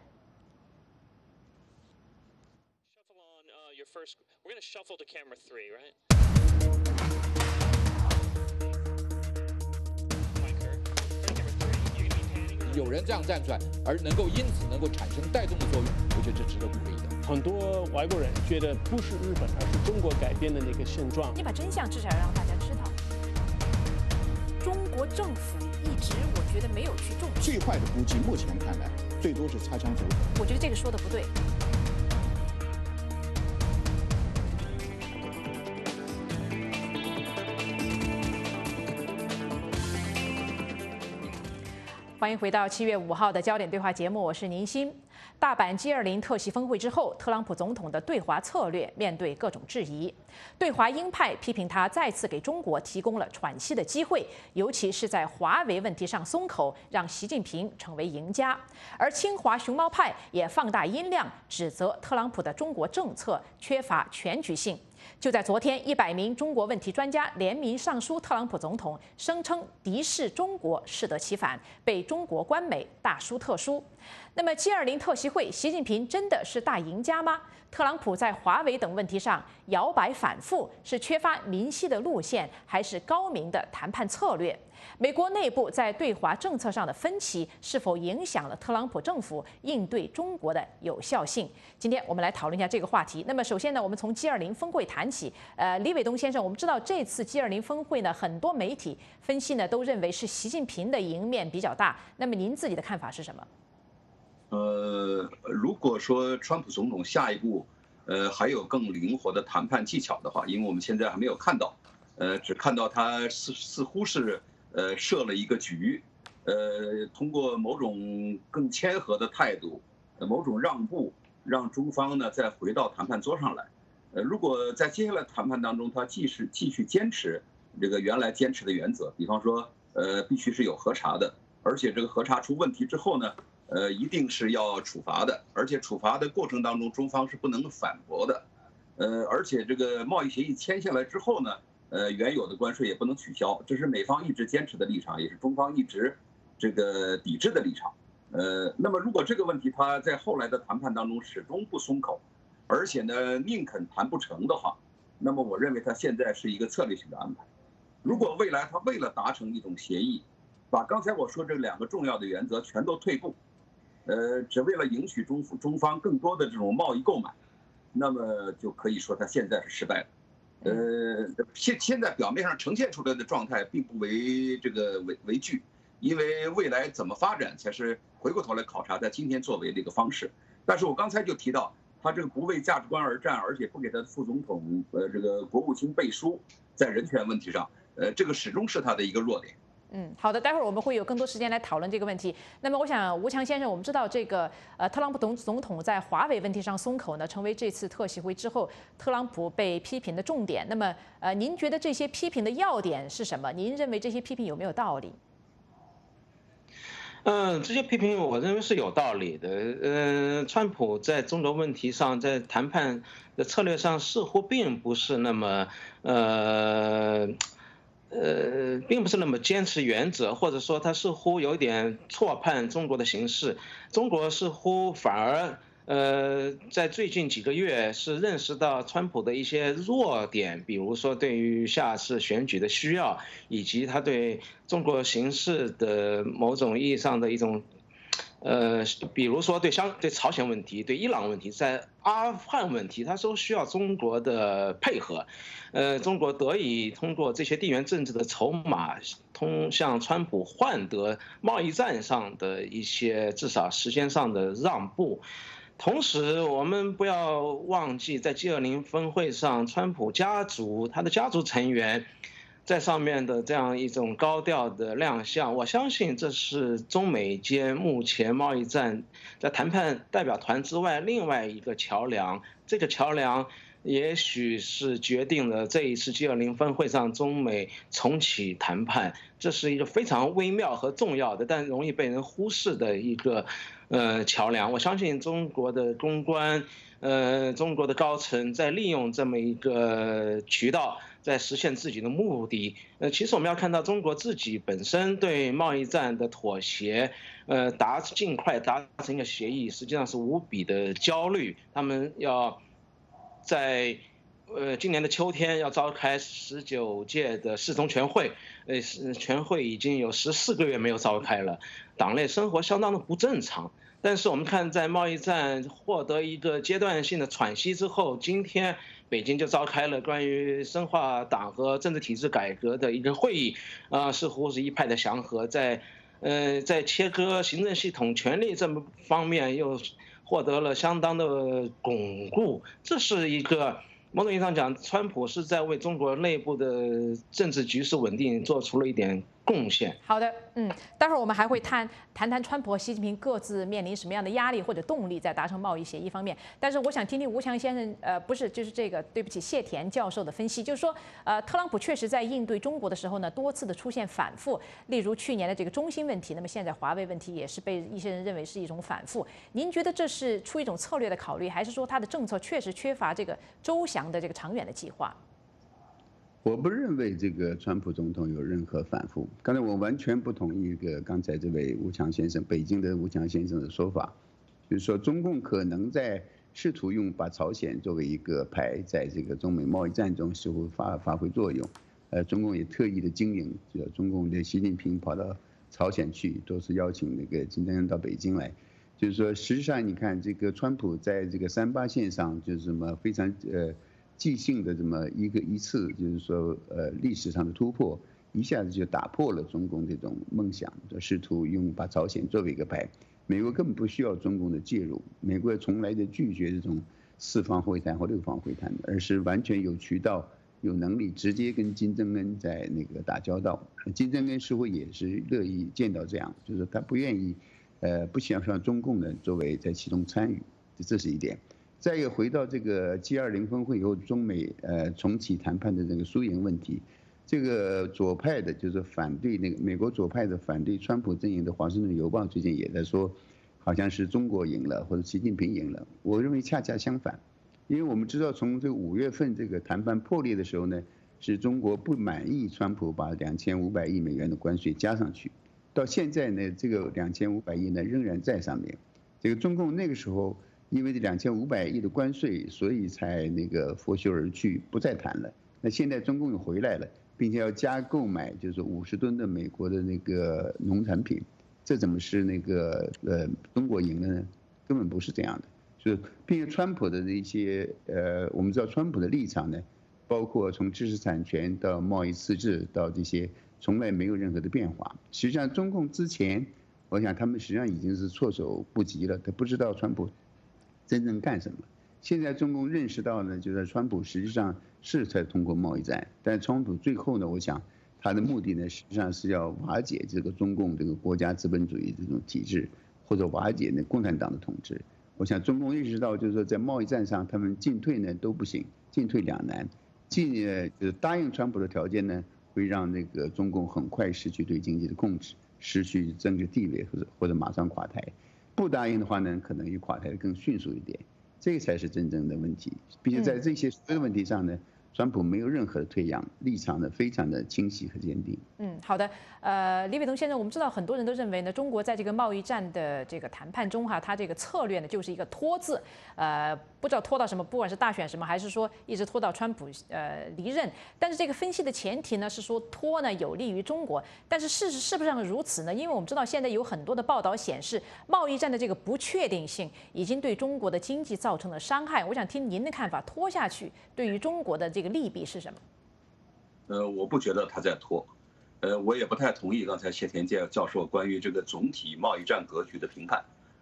有人这样站出来，而因此能够产生带动的作用，我觉得这值得鼓励的。 很多外国人觉得不是日本，而是中国改变的那个现状。 你把真相至少要让大家知道。中国政府一直我觉得没有去重视。 最坏的估计，目前看来最多是擦枪走火。 我觉得这个说的不对。欢迎回到7月5号的焦点对话节目，我是宁鑫。大阪 G20 特席峰会之后，特朗普总统的对华策略面对各种质疑。对华鹰派批评他再次给中国提供了喘息的机会，尤其是在华为问题上松口，让习近平成为赢家。而亲华熊猫派也放大音量，指责特朗普的中国政策缺乏全局性。就在昨天，100名中国问题专家联名上书特朗普总统，声称敌视中国适得其反，被中国官媒大书特书。那么 G20 特席会，习近平真的是大赢家吗？特朗普在华为等问题上摇摆反复，是缺乏明晰的路线，还是高明的谈判策略？美国内部在对华政策上的分歧，是否影响了特朗普政府应对中国的有效性？今天我们来讨论一下这个话题。那么首先呢，我们从 G20 峰会谈起。李伟东先生，我们知道这次 G20 峰会呢，很多媒体分析呢都认为是习近平的赢面比较大。那么您自己的看法是什么？ 如果说川普总统下一步，还有更灵活的谈判技巧的话，因为我们现在还没有看到，只看到他似乎是设了一个局，通过某种更谦和的态度，某种让步，让中方呢再回到谈判桌上来。如果在接下来谈判当中，他继续坚持这个原来坚持的原则，比方说，必须是有核查的，而且这个核查出问题之后呢，一定是要处罚的，而且处罚的过程当中，中方是不能反驳的，而且这个贸易协议签下来之后呢，原有的关税也不能取消，这是美方一直坚持的立场，也是中方一直这个抵制的立场。那么如果这个问题他在后来的谈判当中始终不松口，而且呢宁肯谈不成的话，那么我认为他现在是一个策略性的安排。如果未来他为了达成一种协议，把刚才我说这2个重要的原则全都退步，只为了赢取中方更多的这种贸易购买，那么就可以说他现在是失败了。现在表面上呈现出来的状态并不为惧，因为未来怎么发展才是回过头来考察他今天作为的一个方式。但是我刚才就提到，他这个不为价值观而战，而且不给他的副总统这个国务卿背书，在人权问题上，这个始终是他的一个弱点。 好的，待会儿我们会有更多时间来讨论这个问题。那么，我想吴强先生，我们知道这个特朗普总统在华为问题上松口呢，成为这次特协会之后特朗普被批评的重点。那么，您觉得这些批评的要点是什么？您认为这些批评有没有道理？ 这些批评我认为是有道理的。川普在中国问题上，在谈判的策略上似乎并不是那么并不是那么坚持原则，或者说他似乎有点错判中国的形势。中国似乎反而在最近几个月是认识到川普的一些弱点，比如说对于下次选举的需要，以及他对中国形势的某种意义上的一种比如说对朝鲜问题、对伊朗问题、在阿富汗问题，它都需要中国的配合。中国得以通过这些地缘政治的筹码，向川普换得贸易战上的一些至少时间上的让步。同时，我们不要忘记，在 G20 峰会上，川普家族他的家族成员在上面的这样一种高调的亮相，我相信这是中美间目前贸易战在谈判代表团之外另外一个桥梁。这个桥梁也许是决定了这一次 G20 峰会上中美重启谈判，这是一个非常微妙和重要的，但容易被人忽视的一个桥梁。我相信中国的公关，中国的高层在利用这么一个渠道，在实现自己的目的。其实我们要看到中国自己本身对贸易战的妥协，尽快达成一个协议，实际上是无比的焦虑。他们要在今年的秋天要召开19届的四中全会，全会已经有14个月没有召开了，党内生活相当的不正常。但是我们看，在贸易战获得一个阶段性的喘息之后，今天北京就召开了关于深化党和政治体制改革的一个会议，似乎是一派的祥和，在切割行政系统权力这么方面又获得了相当的巩固。这是一个某种意义上讲，川普是在为中国内部的政治局势稳定做出了一点贡献。 好的，待会儿我们还会谈川普和习近平各自面临什么样的压力或者动力在达成贸易协议方面。但是我想听听吴强先生，不是，就是对不起，谢田教授的分析，就是说，特朗普确实在应对中国的时候呢，多次的出现反复，例如去年的这个中兴问题，那么现在华为问题也是被一些人认为是一种反复。您觉得这是出一种策略的考虑，还是说他的政策确实缺乏这个周详的这个长远的计划？ 我不认为这个川普总统有任何反复。刚才我完全不同意刚才这位吴强先生，北京的吴强先生的说法，就是说中共可能在试图把朝鲜作为一个牌，在这个中美贸易战中似乎发挥作用。中共也特意的经营，中共的习近平跑到朝鲜去，都是邀请那个金正恩到北京来。就是说，实际上你看这个川普在这个38线上，就是什么非常即兴的这么一次，就是说历史上的突破，一下子就打破了中共这种梦想，试图把朝鲜作为一个牌。美国根本不需要中共的介入，美国从来就拒绝这种4方会谈或6方会谈，而是完全有渠道、有能力直接跟金正恩在那个打交道。金正恩似乎也是乐意见到这样，就是他不愿意，不想让中共呢作为在其中参与，这是一点。再一个，回到这个 G20 峰会以后，中美重启谈判的这个输赢问题，这个左派的就是反对那个美国左派的反对川普阵营的《华盛顿邮报》最近也在说，好像是中国赢了或者习近平赢了。我认为恰恰相反，因为我们知道从这个5月份这个谈判破裂的时候呢，是中国不满意川普把2500亿美元的关税加上去，到现在呢，这个2500亿呢仍然在上面。这个中共那个时候。因为这2500亿的关税，所以才那个拂袖而去，不再谈了。那现在中共又回来了，并且要加购买就是50吨的美国的那个农产品，这怎么是那个中国赢了呢？根本不是这样的。就是并且川普的那些我们知道川普的立场呢，包括从知识产权到贸易自治到这些，从来没有任何的变化。实际上中共之前，我想他们实际上已经是措手不及了，他不知道川普真正干什么？现在中共认识到呢，就是川普实际上是在通过贸易战，但川普最后呢，我想他的目的呢，实际上是要瓦解这个中共这个国家资本主义这种体制，或者瓦解那共产党的统治。我想中共意识到，就是说在贸易战上，他们进退呢都不行，进退两难。就是答应川普的条件呢，会让那个中共很快失去对经济的控制，失去政治地位，或者马上垮台。不答应的话呢，可能也垮台的更迅速一点。这个才是真正的问题。并且在这些所有的问题上呢，川普没有任何的退让，立场呢非常的清晰和坚定。 好的，李伟东先生，我们知道很多人都认为呢，中国在这个贸易战的这个谈判中它这个策略呢就是一个拖字，不知道拖到什么，不管是大选什么，还是说一直拖到川普离任。但是这个分析的前提呢是说拖呢有利于中国，但是事实是不是如此呢？因为我们知道现在有很多的报道显示，贸易战的这个不确定性已经对中国的经济造成了伤害。我想听您的看法，拖下去对于中国的这个利弊是什么？ 我不觉得他在拖。我也不太同意刚才谢田健教授关于这个总体贸易战格局的评判。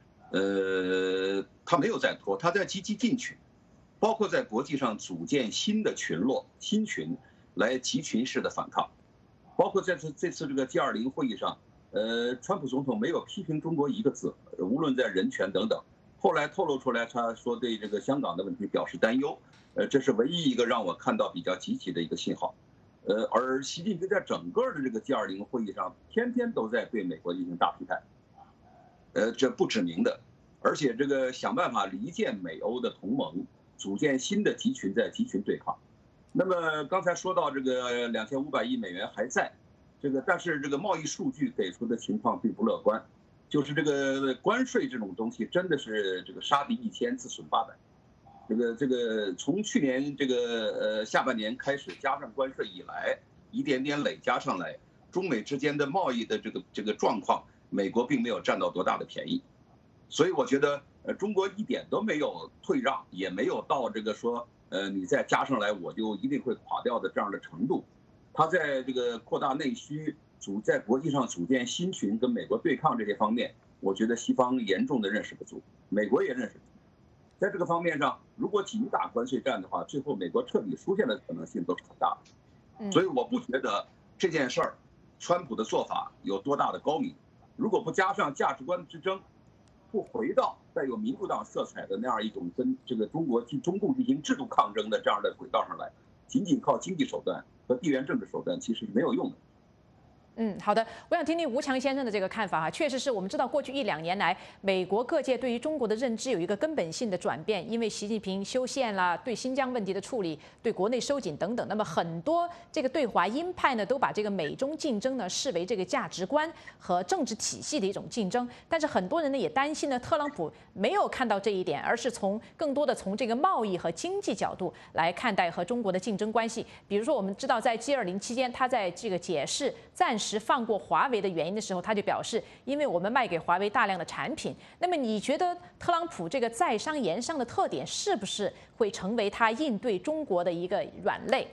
他没有在拖，他在积极进取，包括在国际上组建新的群落、新群来集群式的反抗。包括在这次这个 G20 会议上，川普总统没有批评中国一个字，无论在人权等等。后来透露出来，他说对这个香港的问题表示担忧，这是唯一一个让我看到比较积极的一个信号。而习近平在整个的这个 G20 会议上，天天都在对美国进行大批判，这不指明的，而且这个想办法离间美欧的同盟，组建新的集群，在集群对抗。那么刚才说到这个2500亿美元还在，但是这个贸易数据给出的情况并不乐观，就是这个关税这种东西真的是这个杀敌1000，自损800。这个从去年这个下半年开始加上关税以来，一点点累加上来，中美之间的贸易的这个状况，美国并没有占到多大的便宜，所以我觉得中国一点都没有退让，也没有到这个说你再加上来我就一定会垮掉的这样的程度。他在这个扩大内需、在国际上组建新群、跟美国对抗这些方面，我觉得西方严重的认识不足，美国也认识不足。在这个方面上，如果紧打关税战的话，最后美国彻底输线的可能性都是很大的。所以我不觉得这件事儿，川普的做法有多大的高明。如果不加上价值观之争，不回到带有民主党色彩的那样一种跟这个中共进行制度抗争的这样的轨道上来，仅靠经济手段和地缘政治手段其实是没有用的。 好的，我想听听吴强先生的这个看法哈。确实是我们知道，过去1-2年来，美国各界对于中国的认知有一个根本性的转变，因为习近平修宪啦，对新疆问题的处理，对国内收紧等等。那么很多这个对华鹰派呢，都把这个美中竞争呢视为这个价值观和政治体系的一种竞争。但是很多人呢也担心呢，特朗普没有看到这一点，而是更多的从这个贸易和经济角度来看待和中国的竞争关系。比如说，我们知道在 G20 期间，他在这个解释暂时放过华为的原因的时候，他就表示，因为我们卖给华为大量的产品。那么你觉得特朗普这个在商言商的特点是不是会成为他应对中国的一个软肋？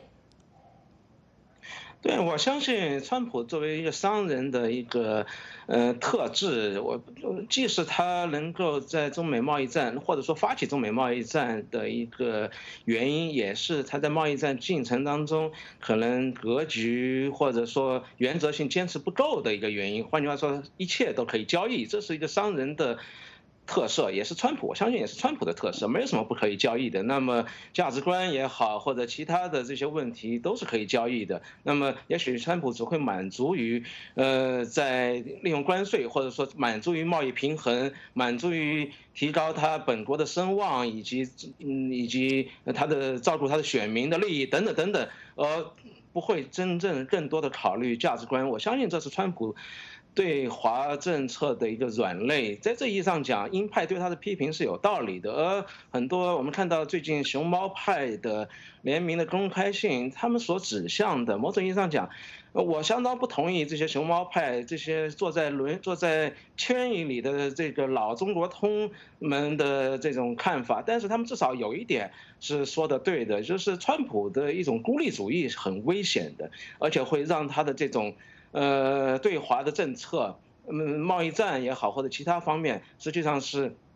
对，我相信川普作为一个商人的一个特质，即使他能够在中美贸易战或者说发起中美贸易战的一个原因，也是他在贸易战进程当中可能格局或者说原则性坚持不够的一个原因。换句话说，一切都可以交易，这是一个商人的特色，也是川普，我相信也是川普的特色，没有什么不可以交易的。那么价值观也好，或者其他的这些问题都是可以交易的。那么也许川普只会满足于在利用关税，或者说满足于贸易平衡，满足于提高他本国的声望，以及他的照顾他的选民的利益等等等等，而不会真正更多的考虑价值观。我相信这是川普对华政策的一个软肋，在这意义上讲，鹰派对他的批评是有道理的。而很多我们看到最近熊猫派的联名的公开信，他们所指向的，某种意义上讲，我相当不同意这些熊猫派这些坐在圈椅里的这个老中国通们的这种看法，但是他们至少有一点是说的对的，就是川普的一种孤立主义是很危险的，而且会让他的这种对华的政策，贸易战也好，或者其他方面，实际上是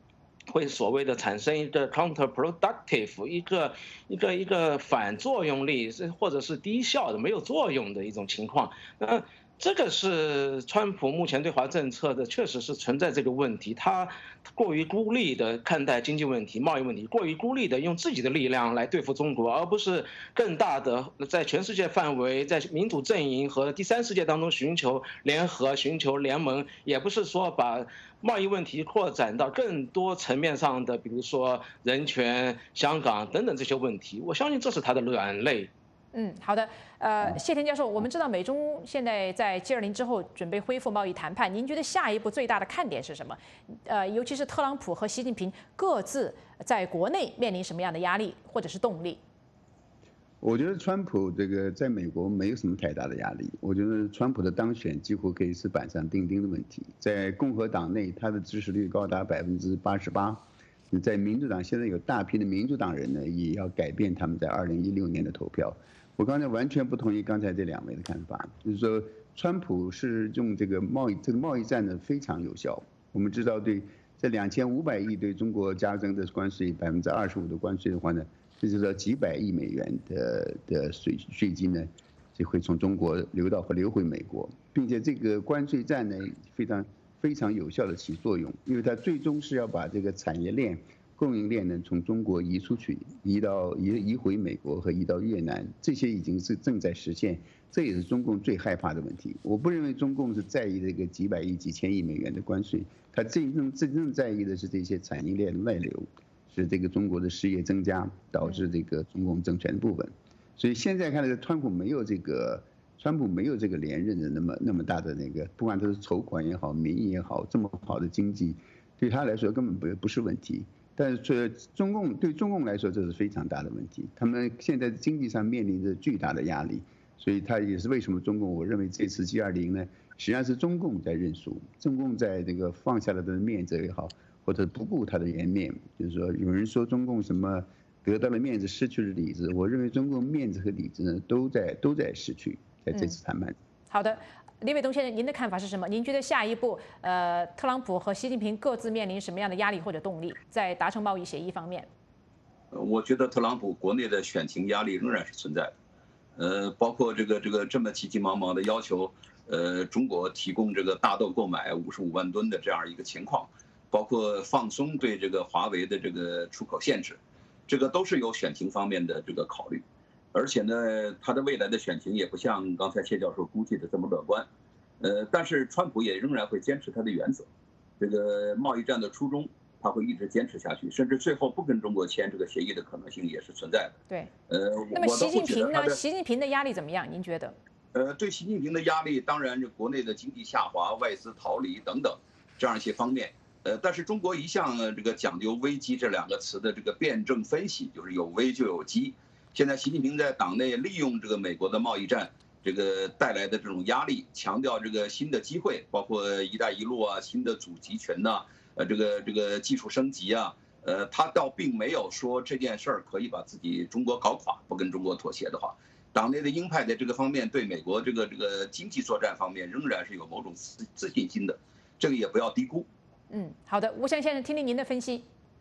会所谓的产生一个 counterproductive 一个反作用力，或者是低效的没有作用的一种情况。这个是川普目前对华政策的，确实是存在这个问题。他过于孤立的看待经济问题、贸易问题，过于孤立的用自己的力量来对付中国，而不是更大的在全世界范围、在民主阵营和第三世界当中寻求联合、寻求联盟，也不是说把贸易问题扩展到更多层面上的，比如说人权、香港等等这些问题。我相信这是他的软肋。 好的，谢田教授，我们知道美中现在在 G20之后准备恢复贸易谈判，您觉得下一步最大的看点是什么？尤其是特朗普和习近平各自在国内面临什么样的压力或者是动力？ 我觉得川普这个在美国没有什么太大的压力。我觉得川普的当选几乎可以是板上钉钉的问题。在共和党内，他的支持率高达88%。在民主党现在有大批的民主党人呢，也要改变他们在2016年的投票。我刚才完全不同意刚才这2位的看法，就是说川普是用这个贸易战呢非常有效。我们知道在2500亿对中国加征的关税25%的关税的话呢，这就是说几百亿美元的税金呢，就会从中国流回美国，并且这个关税战呢非常有效的起作用，因为它最终是要把这个产业链、供应链呢从中国移出去，移回美国和移到越南，这些已经是正在实现，这也是中共最害怕的问题。我不认为中共是在意这个几百亿、几千亿美元的关税，他真正在意的是这些产业链外流，是这个中国的失业增加导致这个中共政权的部分。所以现在看来，川普没有这个连任的那么大的那个，不管他是筹款也好，民意也好，这么好的经济，对他来说根本不是问题。但是对中共来说，这是非常大的问题。他们现在经济上面临着巨大的压力，所以他也是为什么中共，我认为这次G20呢，实际上是中共在认输，中共在这个放下了他的面子也好，或者不顾他的颜面，就是说有人说中共什么得到了面子，失去了里子，我认为中共面子和里子呢都在失去。在这次谈判。 好的，李伟东先生，您的看法是什么？您觉得下一步，特朗普和习近平各自面临什么样的压力或者动力，在达成贸易协议方面？ 我觉得特朗普国内的选情压力仍然是存在的，包括这个这么急急忙忙的要求，中国提供这个大豆购买55万吨的这样一个情况，包括放松对这个华为的这个出口限制，这个都是有选情方面的这个考虑。而且呢，他的未来的选情也不像刚才谢教授估计的这么乐观，但是川普也仍然会坚持他的原则，这个贸易战的初衷他会一直坚持下去，甚至最后不跟中国签这个协议的可能性也是存在的。 对，那么习近平呢？习近平的压力怎么样？您觉得？ 对习近平的压力，当然国内的经济下滑、外资逃离等等这样一些方面，但是中国一向这个讲究危机这2个词的这个辩证分析，就是有危就有机。现在习近平在党内利用这个美国的贸易战这个带来的这种压力，强调这个新的机会，包括“一带一路”啊、新的主集权呐、这个技术升级啊，他倒并没有说这件事儿可以把自己中国搞垮，不跟中国妥协的话，党内的鹰派在这个方面对美国这个经济作战方面仍然是有某种自信心的，这个也不要低估。 好的，吴翔先生，听听您的分析。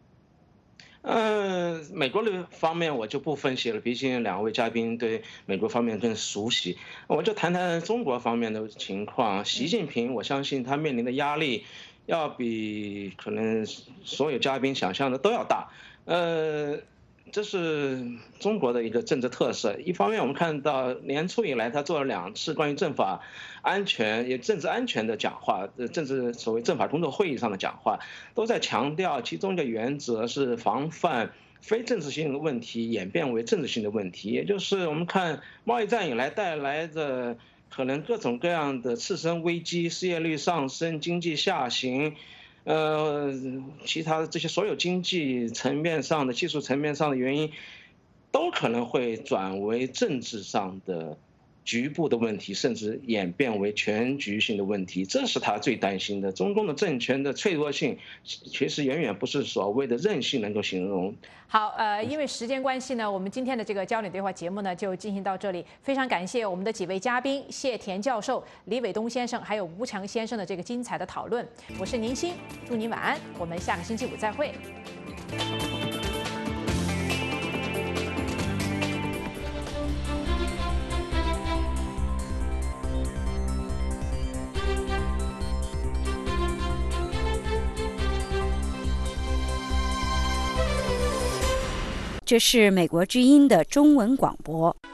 美国的方面我就不分析了，毕竟2位嘉宾对美国方面更熟悉，我就谈谈中国方面的情况。习近平，我相信他面临的压力要比可能所有嘉宾想象的都要大。这是中国的一个政治特色。一方面，我们看到年初以来，他做了2次关于政法安全、也政治安全的讲话，所谓政法工作会议上的讲话，都在强调其中的原则是防范非政治性的问题演变为政治性的问题，也就是我们看贸易战以来带来的可能各种各样的次生危机，失业率上升、经济下行。其他的这些所有经济层面上的、技术层面上的原因，都可能会转为政治上的局部的问题，甚至演变为全局性的问题，这是他最担心的。中共的政权的脆弱性，其实远远不是所谓的韧性能够形容。 好，因为时间关系呢，我们今天的这个焦点对话节目呢就进行到这里。非常感谢我们的几位嘉宾谢田教授、李伟东先生还有吴强先生的这个精彩的讨论。我是宁欣，祝您晚安，我们下个星期五再会。 这是美国之音的中文广播。